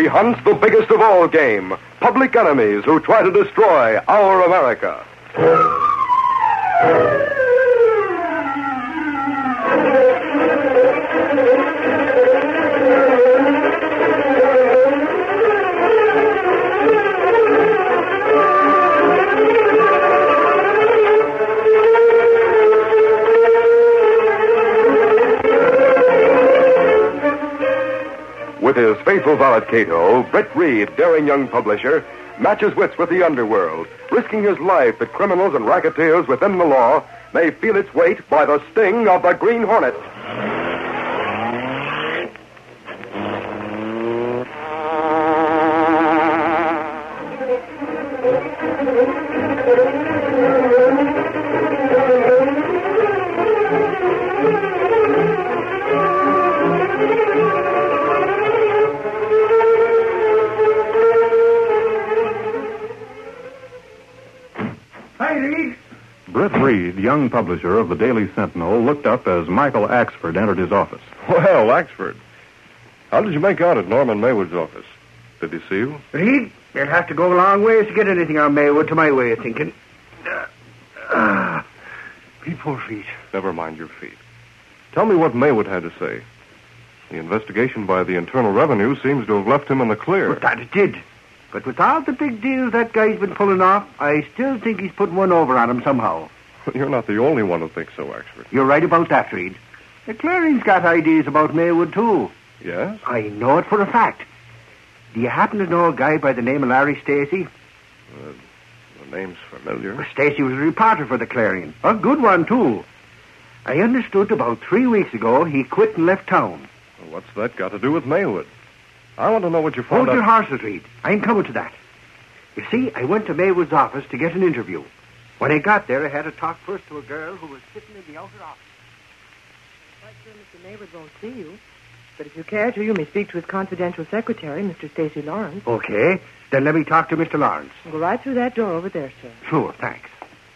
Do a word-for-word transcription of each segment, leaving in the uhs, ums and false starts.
hunts the biggest of all game, public enemies who try to destroy our America. With his faithful valet Cato, Britt Reed, daring young publisher, matches wits with the underworld, risking his life that criminals and racketeers within the law may feel its weight by the sting of the Green Hornet. Britt Reed, young publisher of the Daily Sentinel, looked up as Michael Axford entered his office. Well, Axford, how did you make out at Norman Maywood's office? Did he see you? Reed, you'll have to go a long ways to get anything on Maywood, to my way of thinking. Uh, uh, me poor feet. Never mind your feet. Tell me what Maywood had to say. The investigation by the Internal Revenue seems to have left him in the clear. But that it did. But with all the big deals that guy's been pulling off, I still think he's putting one over on him somehow. You're not the only one who thinks so, Axford. You're right about that, Reed. The Clarion's got ideas about Maywood, too. Yes? I know it for a fact. Do you happen to know a guy by the name of Larry Stacy? Uh, the name's familiar. Well, Stacy was a reporter for the Clarion. A good one, too. I understood about three weeks ago he quit and left town. Well, what's that got to do with Maywood? I want to know what you found Hold out... your horses, Reed. I'm coming to that. You see, I went to Maywood's office to get an interview. When I got there, I had to talk first to a girl who was sitting in the outer office. I'm quite sure Mister Maywood won't see you. But if you care to, you may speak to his confidential secretary, Mister Stacy Lawrence. Okay. Then let me talk to Mister Lawrence. Go right through that door over there, sir. Sure, thanks.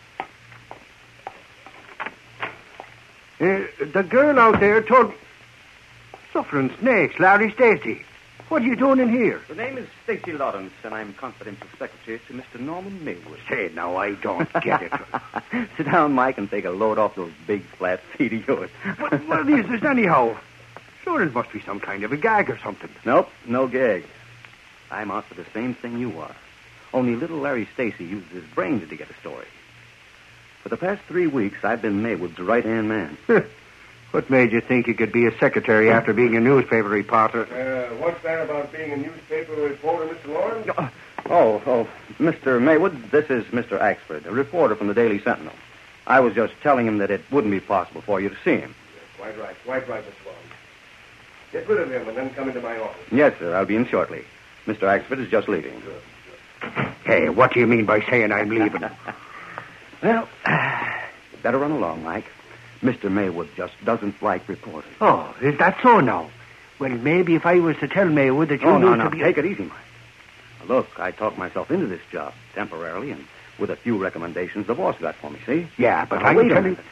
Uh, the girl out there told... Suffering snakes, Larry Stacy. What are you doing in here? The name is Stacy Lawrence, and I'm confidential secretary to Mister Norman Maywood. Say, now, I don't get it. Sit down, Mike, and take a load off those big, flat feet of yours. what, what is this, anyhow? Sure, it must be some kind of a gag or something. Nope, no gag. I'm out for the same thing you are. Only little Larry Stacy uses his brains to get a story. For the past three weeks, I've been Maywood's right-hand man. What made you think you could be a secretary after being a newspaper reporter? Uh, what's that about being a newspaper reporter, Mister Lawrence? Oh, oh, Mister Maywood, this is Mister Axford, a reporter from the Daily Sentinel. I was just telling him that it wouldn't be possible for you to see him. Yes, quite right, quite right, Mister Lawrence. Get rid of him and then come into my office. Yes, sir, I'll be in shortly. Mister Axford is just leaving. Good, good. Hey, what do you mean by saying I'm leaving? Well, better run along, Mike. Mister Maywood just doesn't like reporting. Oh, is that so now? Well, maybe if I was to tell Maywood that you Oh, no, used no, to be... take it easy, Mike. Now, look, I talked myself into this job temporarily and with a few recommendations the boss got for me, see? Yeah, but now, I'm wait a telling... minute.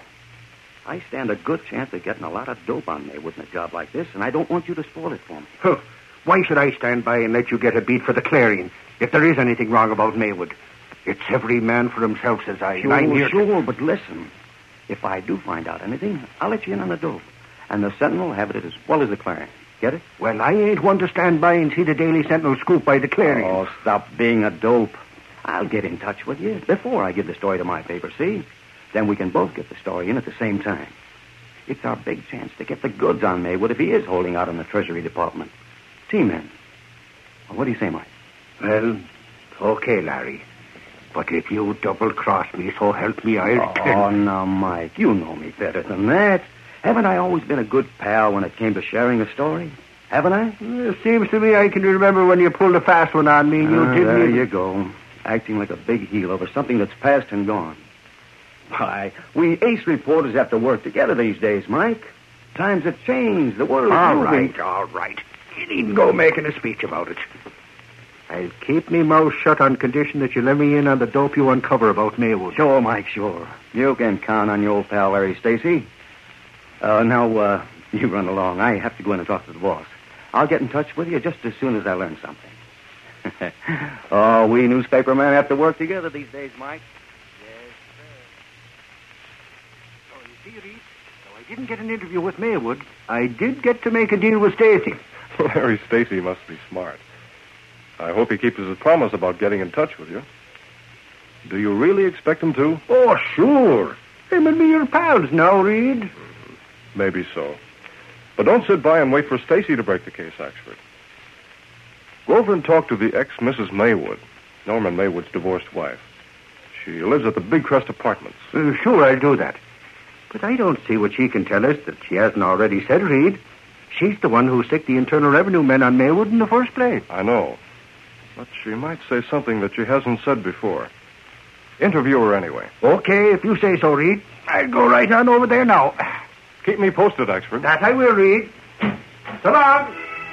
I stand a good chance of getting a lot of dope on Maywood in a job like this, and I don't want you to spoil it for me. Huh. Why should I stand by and let you get a beat for the Clarion if there is anything wrong about Maywood? It's every man for himself, says I. Sure, and I'm here sure, but listen. If I do find out anything, I'll let you in on the dope. And the Sentinel will have it as well as the Clarion. Get it? Well, I ain't one to stand by and see the Daily Sentinel scoop by the Clarion. Oh, stop being a dope. I'll get in touch with you before I give the story to my paper, see? Then we can both get the story in at the same time. It's our big chance to get the goods on Maywood if he is holding out in the Treasury Department. T-men. What do you say, Mike? Well, okay, Larry. But if you double-cross me, so help me, I'll... Oh, now, Mike, you know me better than that. Haven't I always been a good pal when it came to sharing a story? Haven't I? It seems to me I can remember when you pulled a fast one on me and you Ah, didn't there even... you go. Acting like a big heel over something that's past and gone. Why, we ace reporters have to work together these days, Mike. Times have changed. The world is All moving. right, all right. You needn't go making a speech about it. I'll keep me mouth shut on condition that you let me in on the dope you uncover about Maywood. Sure, Mike, sure. You can count on your old pal, Larry Stacy. Uh, now, uh, you run along. I have to go in and talk to the boss. I'll get in touch with you just as soon as I learn something. Oh, we newspaper men have to work together these days, Mike. Yes, sir. Oh, you see, Reed, though I didn't get an interview with Maywood, I did get to make a deal with Stacy. Larry Stacy must be smart. I hope he keeps his promise about getting in touch with you. Do you really expect him to? Oh, sure. Him and me are pals now, Reed. Mm-hmm. Maybe so. But don't sit by and wait for Stacy to break the case, Axford. Go over and talk to the ex-Missus Maywood, Norman Maywood's divorced wife. She lives at the Big Crest Apartments. Uh, sure, I'll do that. But I don't see what she can tell us that she hasn't already said, Reed. She's the one who sicked the Internal Revenue men on Maywood in the first place. I know. But she might say something that she hasn't said before. Interview her anyway. Okay, if you say so, Reed. I'll go right on over there now. Keep me posted, Axford. That I will, Reed. So long.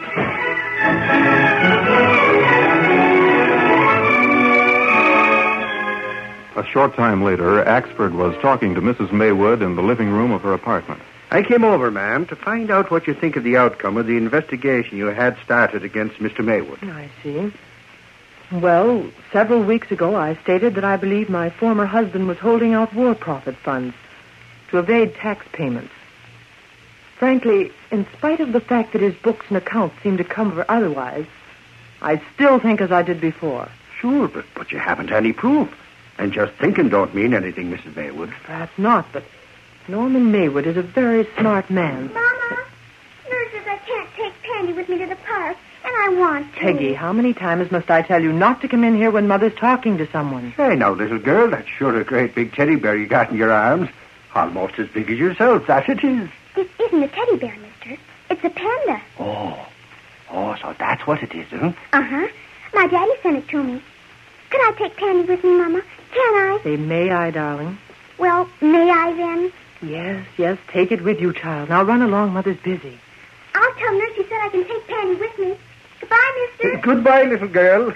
A short time later, Axford was talking to Missus Maywood in the living room of her apartment. I came over, ma'am, to find out what you think of the outcome of the investigation you had started against Mister Maywood. I see. Well, several weeks ago, I stated that I believed my former husband was holding out war profit funds to evade tax payments. Frankly, in spite of the fact that his books and accounts seem to cover otherwise, I still think as I did before. Sure, but, but you haven't any proof. And just thinking don't mean anything, Missus Maywood. Perhaps not, but Norman Maywood is a very smart man. Mama, Nurse says I can't take Pandy with me to the park, and I want to. Peggy, how many times must I tell you not to come in here when Mother's talking to someone? Say now, little girl, that's sure a great big teddy bear you got in your arms. Almost as big as yourself, that it is. This isn't a teddy bear, mister. It's a panda. Oh. Oh, so that's what it is, huh? Uh-huh. My daddy sent it to me. Can I take Pandy with me, Mama? Can I? Say, may I, darling? Well, may I then? Yes, yes, take it with you, child. Now run along, Mother's busy. I'll tell Nurse she said I can take Pandy with me. Goodbye, mister. Goodbye, little girl.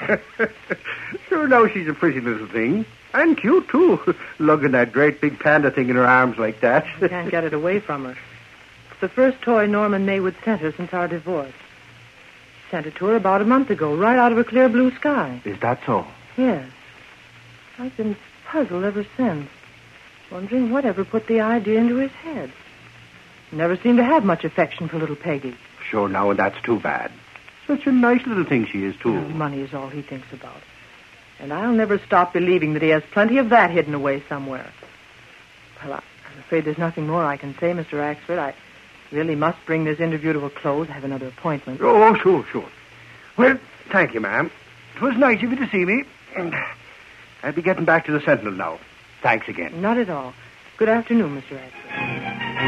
Sure, now she's a pretty little thing. And cute, too. Lugging that great big panda thing in her arms like that. I can't get it away from her. It's the first toy Norman Maywood sent her since our divorce. Sent it to her about a month ago, right out of a clear blue sky. Is that so? Yes. I've been puzzled ever since, wondering whatever put the idea into his head. Never seemed to have much affection for little Peggy. Sure, now, and that's too bad. Such a nice little thing she is, too. Well, money is all he thinks about. And I'll never stop believing that he has plenty of that hidden away somewhere. Well, I'm afraid there's nothing more I can say, Mister Axford. I really must bring this interview to a close. I have another appointment. Oh, sure, sure. Well, thank you, ma'am. It was nice of you to see me. I'll be getting back to the Sentinel now. Thanks again. Not at all. Good afternoon, Mister Axford.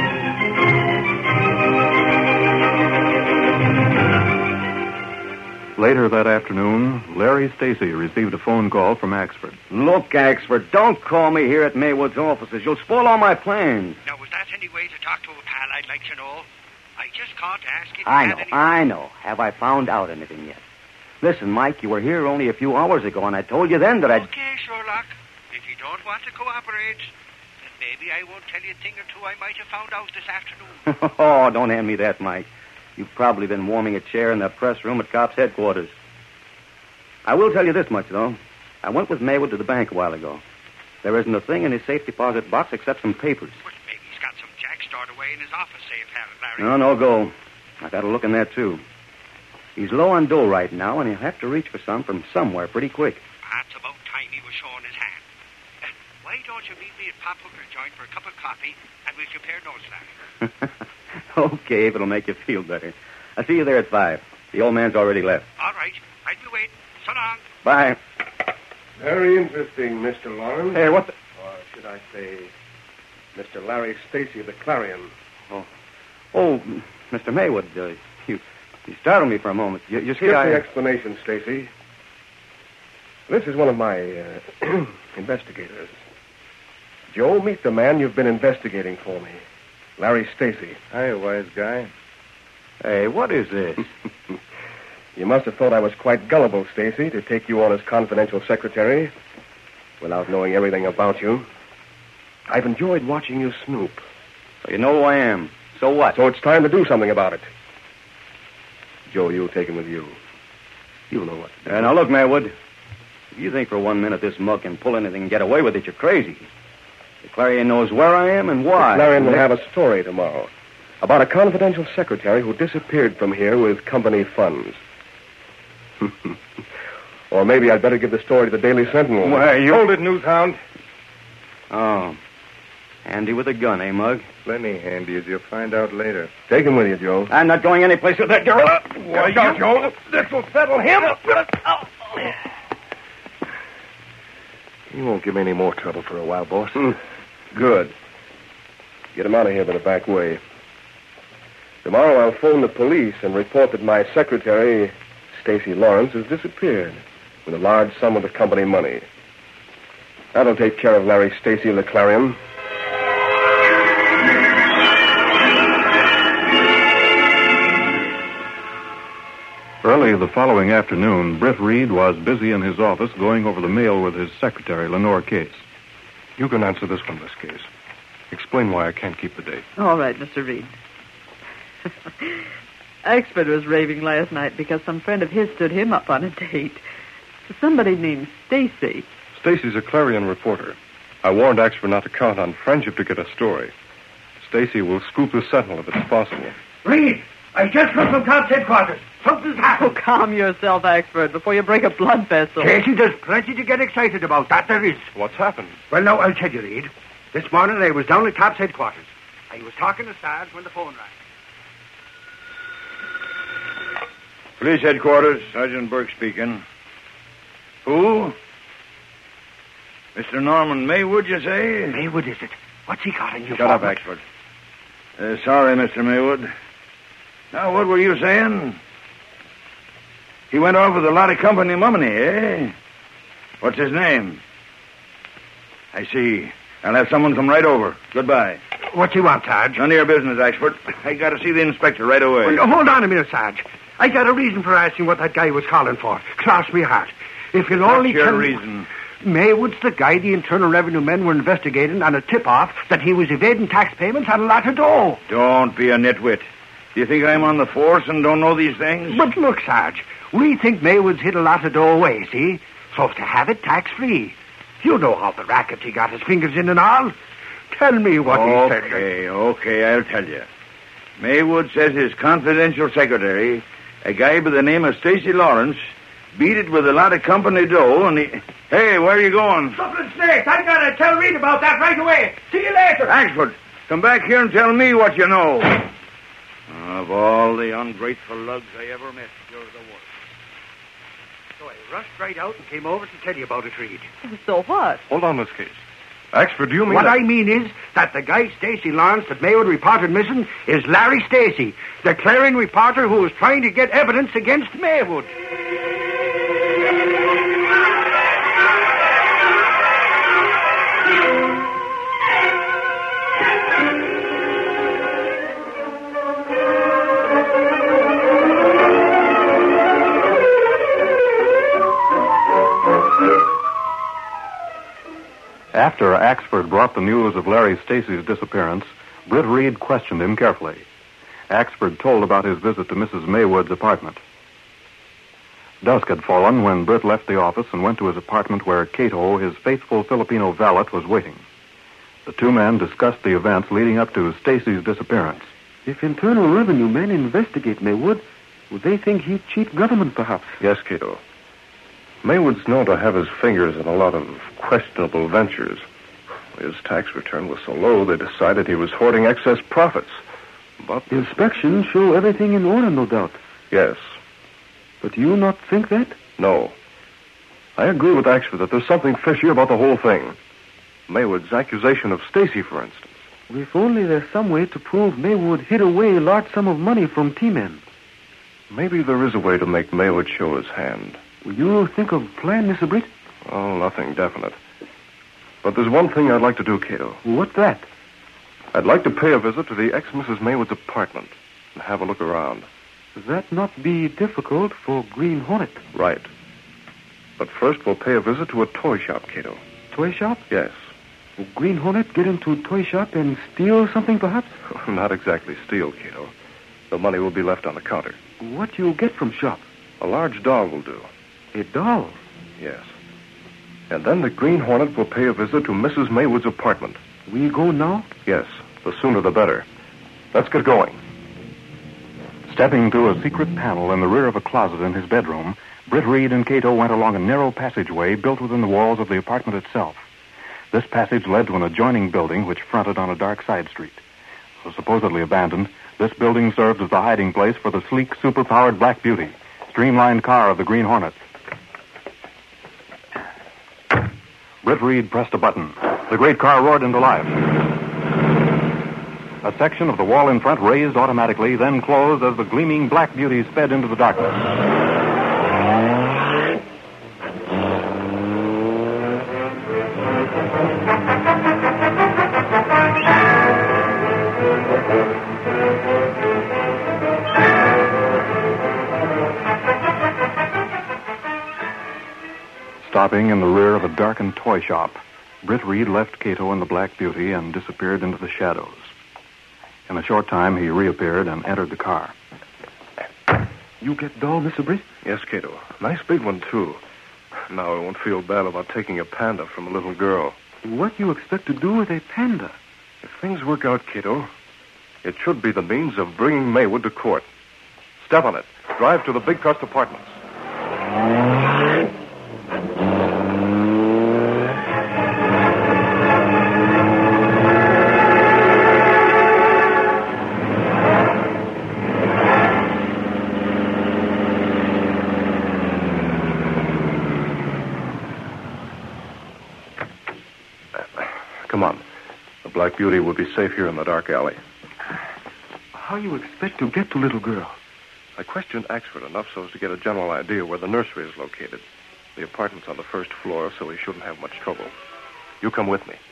Later that afternoon, Larry Stacy received a phone call from Axford. Look, Axford, don't call me here at Maywood's offices. You'll spoil all my plans. Now, was that any way to talk to a pal, I'd like to know? I just called to ask if you I had know, any... I know. Have I found out anything yet? Listen, Mike, you were here only a few hours ago, and I told you then that I'd... Okay, Sherlock. If you don't want to cooperate, then maybe I won't tell you a thing or two I might have found out this afternoon. Oh, don't hand me that, Mike. You've probably been warming a chair in the press room at Cops headquarters. I will tell you this much, though. I went with Maywood to the bank a while ago. There isn't a thing in his safe deposit box except some papers. Well, maybe he's got some jack stored away in his office safe, Larry. No, no go. I got a look in there, too. He's low on dough right now, and he'll have to reach for some from somewhere pretty quick. Perhaps about time he was showing his hand. Uh, why don't you meet me at Pop Hooker's joint for a cup of coffee, and we'll compare notes, Larry? Okay, if it'll make you feel better. I'll see you there at five. The old man's already left. All right. I'll be waiting. So long. Bye. Very interesting, Mister Lawrence. Hey, what the... Or should I say, Mister Larry Stacy of the Clarion. Oh, oh Mister Maywood, uh, you, you startled me for a moment. You, you see, Skip I... the explanation, Stacy. This is one of my uh, investigators. Joe, meet the man you've been investigating for me. Larry Stacy. Hi, wise guy. Hey, what is this? You must have thought I was quite gullible, Stacy, to take you on as confidential secretary without knowing everything about you. I've enjoyed watching you snoop. So you know who I am. So what? So it's time to do something about it. Joe, you'll take him with you. You know what to do. Uh, now, look, Maywood. If you think for one minute this mug can pull anything and get away with it, you're crazy. The Clarion knows where I am and why. The Clarion will have a story tomorrow about a confidential secretary who disappeared from here with company funds. Or maybe I'd better give the story to the Daily Sentinel. Why, you... Hold it, newshound. Oh. Handy with a gun, eh, Mug? Plenty handy, as you'll find out later. Take him with you, Joe. I'm not going anyplace with that girl. Why, you... Joe, this'll settle him. You won't give me any more trouble for a while, boss. Mm. Good. Get him out of here by the back way. Tomorrow I'll phone the police and report that my secretary, Stacy Lawrence, has disappeared with a large sum of the company money. That'll take care of Larry Stacy of the Clarion. Early the following afternoon, Britt Reed was busy in his office going over the mail with his secretary, Lenore Case. You can answer this one, Miss Case. Explain why I can't keep the date. All right, Mister Reed. Axford was raving last night because some friend of his stood him up on a date. Somebody named Stacy. Stacy's a Clarion reporter. I warned Axford not to count on friendship to get a story. Stacy will scoop the Sentinel if it's possible. Reed, I just come from Todd's headquarters. Something's Oh, happened. calm yourself, Axford, before you break a blood vessel. Casey, there's plenty to get excited about. That there is. What's happened? Well, now, I'll tell you, Reed. This morning I was down at Todd's headquarters. I was talking to Sarge when the phone rang. Police headquarters, Sergeant Burke speaking. Who? Mister Norman Maywood, you say? Maywood, is it? What's he got in you Shut for? up, Axford. Uh, sorry, Mister Maywood. Now, what were you saying? He went off with a lot of company money, eh? What's his name? I see. I'll have someone come right over. Goodbye. What you want, Sarge? None of your business, Axford. I got to see the inspector right away. Well, hold on a minute, Sarge. I got a reason for asking what that guy was calling for. Cross me heart. If you'll What's only your tell reason? Maywood's the guy the Internal Revenue men were investigating on a tip-off that he was evading tax payments on a lot of dough. Don't be a nitwit. Do you think I'm on the force and don't know these things? But look, Sarge, we think Maywood's hid a lot of dough away, see? So to have it tax-free. You know how the racket he got his fingers in and all. Tell me what he said. Okay, okay, I'll tell you. Maywood says his confidential secretary, a guy by the name of Stacy Lawrence, beat it with a lot of company dough, and he... Hey, where are you going? Something snakes. I gotta tell Reed about that right away. See you later. Axford, come back here and tell me what you know. Of all the ungrateful lugs I ever met, you're the worst. So I rushed right out and came over to tell you about it, Reed. So what? Hold on, Miss Case. Axford, do you mean What that... I mean is that the guy Stacy Lawrence that Maywood reported missing is Larry Stacy, the Clarion reporter who was trying to get evidence against Maywood. After Axford brought the news of Larry Stacy's disappearance, Britt Reed questioned him carefully. Axford told about his visit to Missus Maywood's apartment. Dusk had fallen when Britt left the office and went to his apartment where Cato, his faithful Filipino valet, was waiting. The two men discussed the events leading up to Stacy's disappearance. If Internal Revenue men investigate Maywood, would they think he'd cheat government, perhaps? Yes, Cato. Maywood's known to have his fingers in a lot of questionable ventures. His tax return was so low, they decided he was hoarding excess profits. But... Inspections show everything in order, no doubt. Yes. But you not think that? No. I agree with Axford that there's something fishy about the whole thing. Maywood's accusation of Stacy, for instance. If only there's some way to prove Maywood hid away a large sum of money from T-men. Maybe there is a way to make Maywood show his hand. Will you think of plan, Mister Britt? Oh, nothing definite. But there's one thing I'd like to do, Cato. What's that? I'd like to pay a visit to the ex-Missus Maywood's apartment and have a look around. That not be difficult for Green Hornet. Right. But first we'll pay a visit to a toy shop, Cato. Toy shop? Yes. Will Green Hornet get into a toy shop and steal something, perhaps? Not exactly steal, Cato. The money will be left on the counter. What you get from shop? A large doll will do. A doll? Yes. And then the Green Hornet will pay a visit to Missus Maywood's apartment. We go now? Yes, the sooner the better. Let's get going. Stepping through a secret panel in the rear of a closet in his bedroom, Britt Reed and Cato went along a narrow passageway built within the walls of the apartment itself. This passage led to an adjoining building which fronted on a dark side street. Though supposedly abandoned, this building served as the hiding place for the sleek, super-powered Black Beauty, streamlined car of the Green Hornet. Britt Reed pressed a button. The great car roared into life. A section of the wall in front raised automatically, then closed as the gleaming Black Beauty sped into the darkness. Stopping in the rear of a darkened toy shop, Britt Reed left Cato and the Black Beauty and disappeared into the shadows. In a short time, he reappeared and entered the car. You get doll, Mister Britt? Yes, Cato. Nice big one, too. Now I won't feel bad about taking a panda from a little girl. What do you expect to do with a panda? If things work out, Cato, it should be the means of bringing Maywood to court. Step on it. Drive to the Big Crust Apartments. Come on. The Black Beauty will be safe here in the dark alley. How you expect to get to little girl? I questioned Axford enough so as to get a general idea where the nursery is located. The apartment's on the first floor, so he shouldn't have much trouble. You come with me.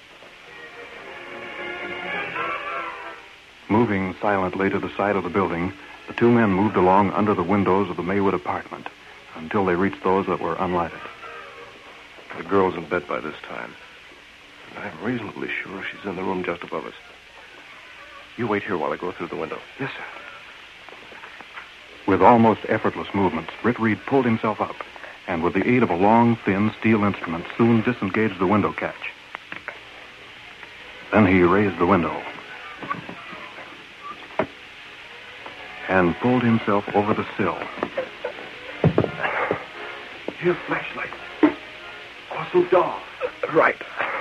Moving silently to the side of the building, the two men moved along under the windows of the Maywood apartment until they reached those that were unlighted. The girl's in bed by this time. I'm reasonably sure she's in the room just above us. You wait here while I go through the window. Yes, sir. With almost effortless movements, Britt Reed pulled himself up, and with the aid of a long, thin steel instrument, soon disengaged the window catch. Then he raised the window and pulled himself over the sill. Here, flashlight. Also, doll. Right.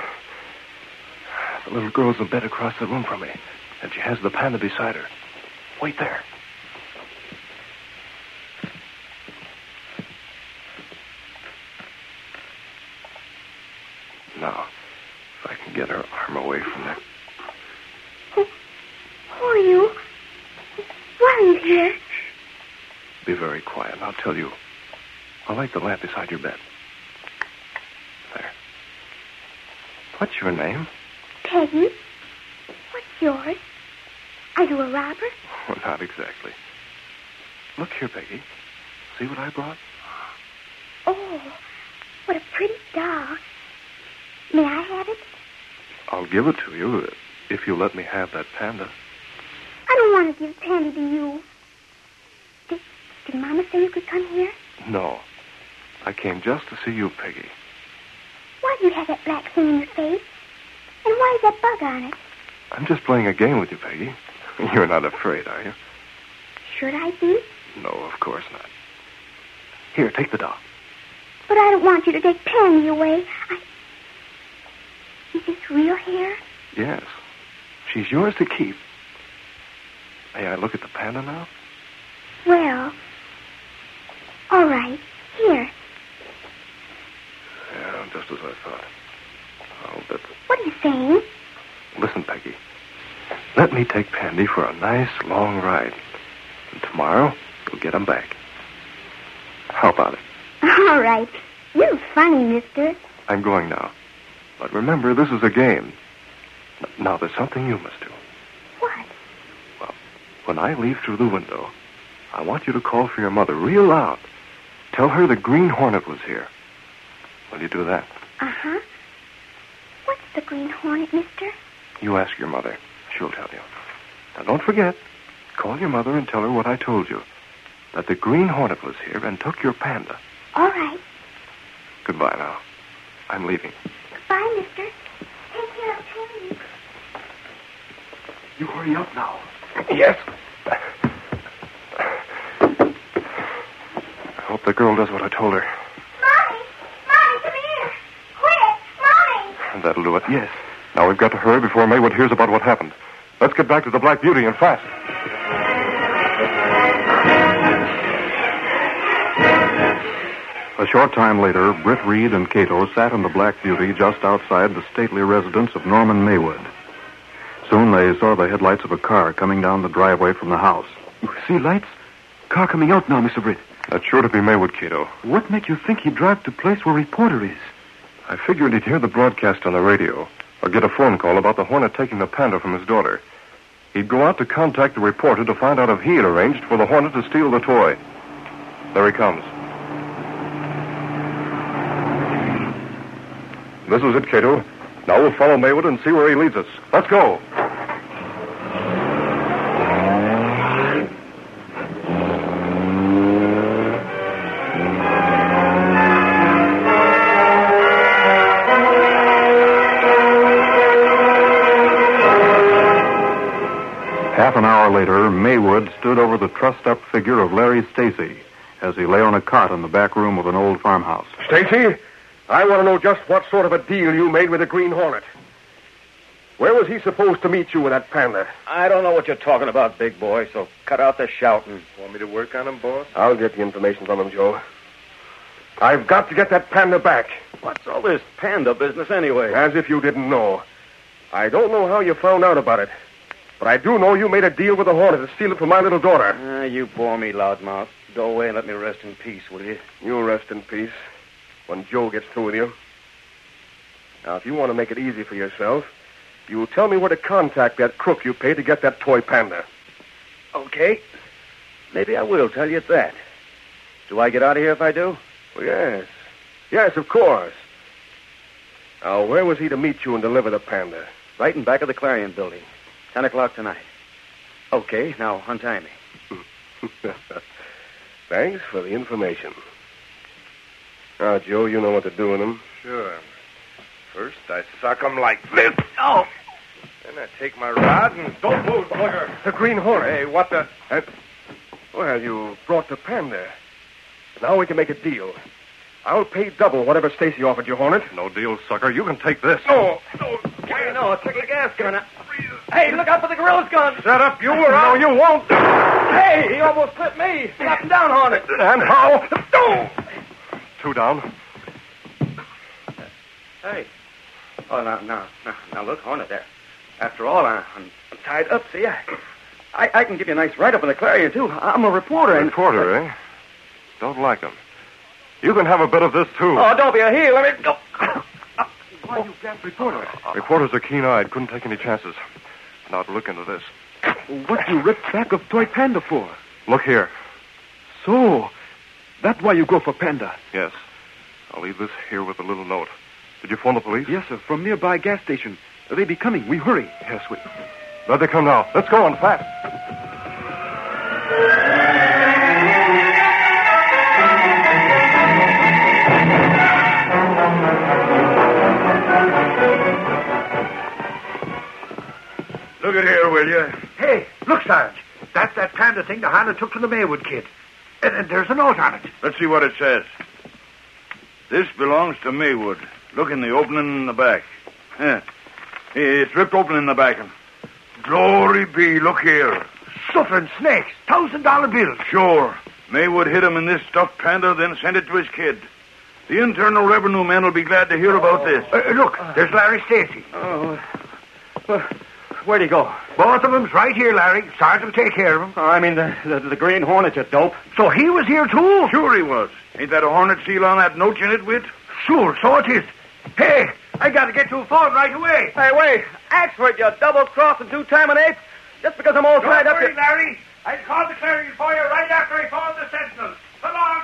The little girl's in bed across the room from me, and she has the panda beside her. Wait there. Now, if I can get her arm away from that. Who, who are you? Why are you here? Shh. Be very quiet, and I'll tell you. I'll light the lamp beside your bed. There. What's your name? Peggy. What's yours? Are you a robber? Well, not exactly. Look here, Peggy. See what I brought? Oh, what a pretty doll. May I have it? I'll give it to you if you let me have that panda. I don't want to give Pandy to you. Did, did Mama say you could come here? No. I came just to see you, Peggy. Why do you have that black thing in your face? And why is that bug on it? I'm just playing a game with you, Peggy. You're not afraid, are you? Should I be? No, of course not. Here, take the doll. But I don't want you to take Pandy away. I... Is this real hair? Yes. She's yours to keep. May I look at the panda now? Well, all right. Here. Yeah, just as I thought. I'll bet. What are you saying? Listen, Peggy. Let me take Pandy for a nice long ride. And tomorrow, we'll get him back. How about it? All right. You're funny, mister. I'm going now. But remember, this is a game. Now, there's something you must do. What? Well, when I leave through the window, I want you to call for your mother real loud. Tell her the Green Hornet was here. Will you do that? Uh-huh. What's the Green Hornet, mister? You ask your mother. She'll tell you. Now, don't forget. Call your mother and tell her what I told you. that the Green Hornet was here and took your panda. All right. Goodbye now. I'm leaving. Goodbye, mister. Take care of Tony. You hurry up now. Yes. I hope the girl does what I told her. Mommy! Mommy, come here! Quick! Mommy! That'll do it. Yes. Now we've got to hurry before Maywood hears about what happened. Let's get back to the Black Beauty and fast. A short time later, Britt Reed and Cato sat in the Black Beauty just outside the stately residence of Norman Maywood. Soon they saw the headlights of a car coming down the driveway from the house. You see lights? Car coming out now, Mister Britt. That's sure to be Maywood, Cato. What make you think he'd drive to place where reporter is? I figured he'd hear the broadcast on the radio or get a phone call about the Hornet taking the panda from his daughter. He'd go out to contact the reporter to find out if he had arranged for the Hornet to steal the toy. There he comes. This is it, Cato. Now we'll follow Maywood and see where he leads us. Let's go. Half an hour later, Maywood stood over the trussed-up figure of Larry Stacy as he lay on a cot in the back room of an old farmhouse. Stacy, I want to know just what sort of a deal you made with the Green Hornet. Where was he supposed to meet you with that panda? I don't know what you're talking about, big boy, so cut out the shouting. Want me to work on him, boss? I'll get the information from him, Joe. I've got to get that panda back. What's all this panda business anyway? As if you didn't know. I don't know how you found out about it, but I do know you made a deal with the Hornet to steal it from my little daughter. Ah, you bore me, loudmouth. Go away and let me rest in peace, will you? You'll rest in peace when Joe gets through with you. Now, if you want to make it easy for yourself, you'll tell me where to contact that crook you paid to get that toy panda. Okay. Maybe I will tell you at that. Do I get out of here if I do? Well, yes. Yes, of course. Now, where was he to meet you and deliver the panda? Right in back of the Clarion building. Ten o'clock tonight. Okay, now untie me. Thanks for the information. Now, Joe, you know what to do with him. Sure. First, I sock him like this. Oh! Then I take my rod and don't move, Slugger. The Green Hornet. Hey, what the... Uh, well, you brought the panda. Now we can make a deal. I'll pay double whatever Stacy offered you, Hornet. No deal, sucker. You can take this. No, no. Hey, no, check the gas gun out. Hey, look out for the gorilla's gun. Shut up, you or No, you won't. Hey, he almost clipped me. Slap him down, Hornet. And how? No. Two down. Hey. Oh, now, now, now, now look, Hornet, there. After all, I, I'm, I'm tied up, see? I, I, I can give you a nice write-up in the Clarion, too. I'm a reporter. A reporter, and... eh? Don't like him. You can have a bit of this, too. Oh, don't be a heel. Let me go. Why, you damn reporter. Reporters are keen-eyed. Couldn't take any chances. Now to look into this. What you ripped back of toy panda for? Look here. So, that's why you go for panda? Yes. I'll leave this here with a little note. Did you phone the police? Yes, sir. From nearby gas station. They be coming. We hurry. Yes, we... There they come now. Let's go on fast. Look at here, will you? Hey, look, Sarge. That's that panda thing the Hannah took to the Maywood kid. And, and there's a note on it. Let's see what it says. This belongs to Maywood. Look in the opening in the back. Yeah. It's ripped open in the back. Glory be, look here. Suffering snakes. Thousand dollar bills. Sure. Maywood hid him in this stuffed panda, then sent it to his kid. The Internal Revenue man will be glad to hear about this. Uh, look, there's Larry Stacy. Oh, well, where'd he go? Both of them's right here, Larry. Sarge will take care of them. Oh, I mean, the, the, the Green Hornet, you dope. So he was here, too? Sure he was. Ain't that a hornet seal on that note you knit with? Sure, so it is. Hey, I got to get to a phone right away. Hey, wait. Axford, you double-crossing two-timing ape. Just because I'm all Don't tied up... worry, to... Larry. I called the Clarion for you right after I phoned the Sentinel. So long.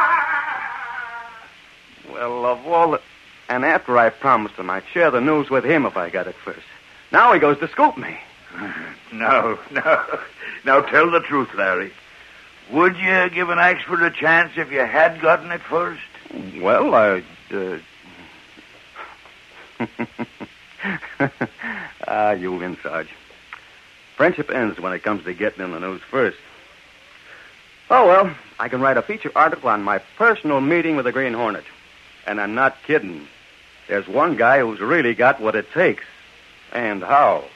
Well, of all the... And after I promised him I'd share the news with him if I got it first. Now he goes to scoop me. No, no. Now tell the truth, Larry. Would you give an Axford a chance if you had gotten it first? Well, I... Uh... ah, you win, Sarge. Friendship ends when it comes to getting in the news first. Oh, well, I can write a feature article on my personal meeting with the Green Hornet. And I'm not kidding. There's one guy who's really got what it takes. And how.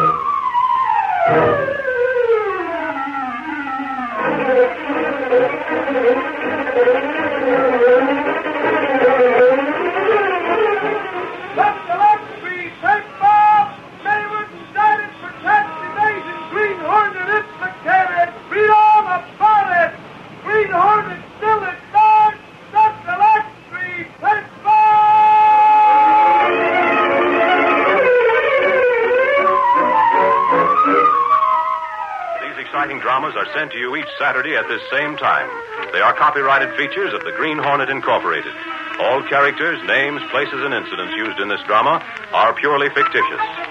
Dramas are sent to you each Saturday at this same time. They are copyrighted features of the Green Hornet Incorporated. All characters, names, places, and incidents used in this drama are purely fictitious.